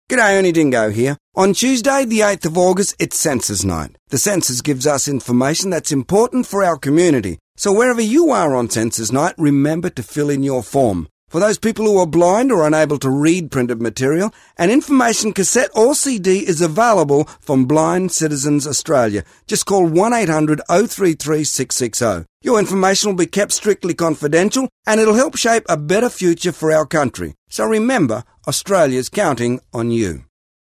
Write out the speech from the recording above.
G'day, Ernie Dingo here. On Tuesday, the 8th of August, it's Census Night. The census gives us information that's important for our community. So wherever you are on Census Night, remember to fill in your form. For those people who are blind or unable to read printed material, an information cassette or CD is available from Blind Citizens Australia. Just call 1-800-033-660. Your information will be kept strictly confidential and it'll help shape a better future for our country. So remember, Australia's counting on you.